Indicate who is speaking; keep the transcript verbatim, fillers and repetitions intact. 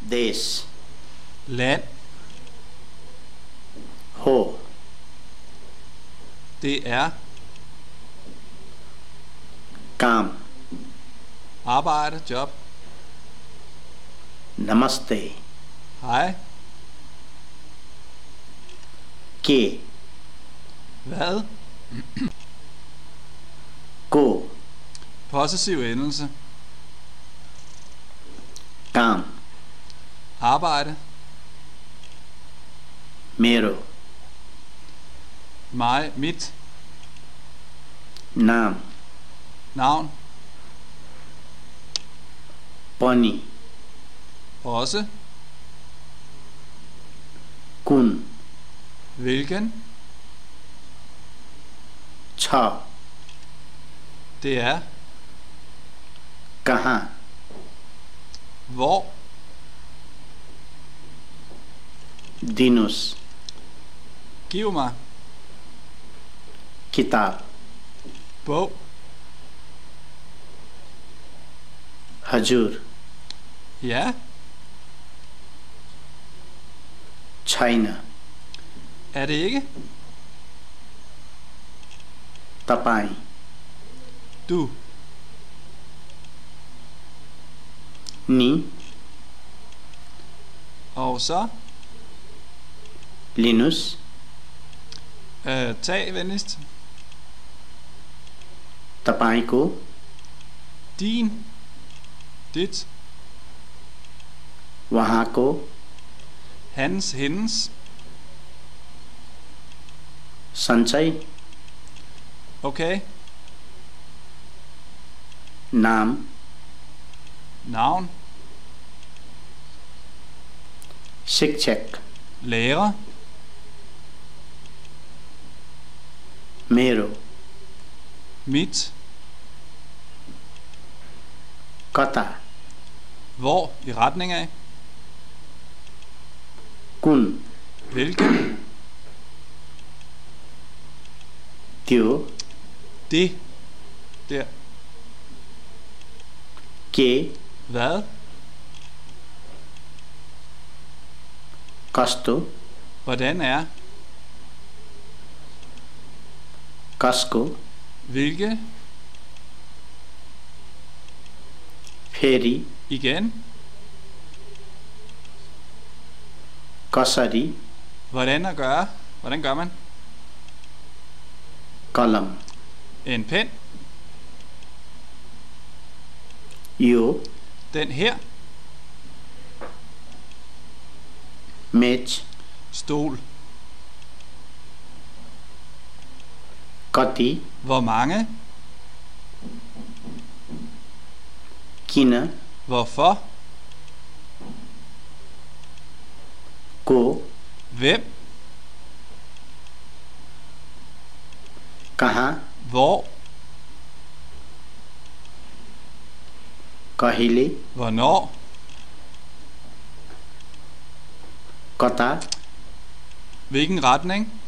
Speaker 1: देश
Speaker 2: land.
Speaker 1: हो
Speaker 2: Det er
Speaker 1: काम
Speaker 2: arbejde, job.
Speaker 1: नमस्ते
Speaker 2: Hej.
Speaker 1: के
Speaker 2: Hvad?
Speaker 1: को
Speaker 2: Possessiv endelse.
Speaker 1: काम
Speaker 2: Arbejde.
Speaker 1: मेरो
Speaker 2: Mig, mit.
Speaker 1: नाम
Speaker 2: Navn.
Speaker 1: पनि
Speaker 2: Også.
Speaker 1: कुन
Speaker 2: Hvilken.
Speaker 1: छ
Speaker 2: Det er.
Speaker 1: कहाँ
Speaker 2: Hvor.
Speaker 1: दिनुस्
Speaker 2: Giv mig.
Speaker 1: किताब
Speaker 2: Bog.
Speaker 1: हजुर
Speaker 2: Ja.
Speaker 1: छैन
Speaker 2: Er det ikke?
Speaker 1: तपाईँ
Speaker 2: Du.
Speaker 1: नि
Speaker 2: Og så.
Speaker 1: लिनुस्
Speaker 2: Øh, tag venligst.
Speaker 1: तपाईँको
Speaker 2: Din. Dit.
Speaker 1: वहाँको
Speaker 2: Hans, hendes.
Speaker 1: सञ्चय
Speaker 2: Okay.
Speaker 1: नाम
Speaker 2: Navn.
Speaker 1: शिक्षक
Speaker 2: Lærer.
Speaker 1: मेरो
Speaker 2: Mit.
Speaker 1: कता
Speaker 2: Hvor i retning af.
Speaker 1: कुन
Speaker 2: Hvilken.
Speaker 1: त्यो
Speaker 2: Det. Der.
Speaker 1: के
Speaker 2: Hvad.
Speaker 1: कस्तो
Speaker 2: Hvordan er.
Speaker 1: कसको
Speaker 2: Hvilke.
Speaker 1: फेरि
Speaker 2: Igen.
Speaker 1: कसरी
Speaker 2: Hvordan at gøre. Hvordan gør man.
Speaker 1: कलम
Speaker 2: En pen.
Speaker 1: यो
Speaker 2: Den her.
Speaker 1: मेच
Speaker 2: Stol.
Speaker 1: कति
Speaker 2: Hvor mange.
Speaker 1: किन
Speaker 2: Hvorfor.
Speaker 1: को
Speaker 2: Hvem.
Speaker 1: कहाँ
Speaker 2: Hvor.
Speaker 1: कहिले
Speaker 2: Hvornår.
Speaker 1: कता
Speaker 2: Hvilken retning.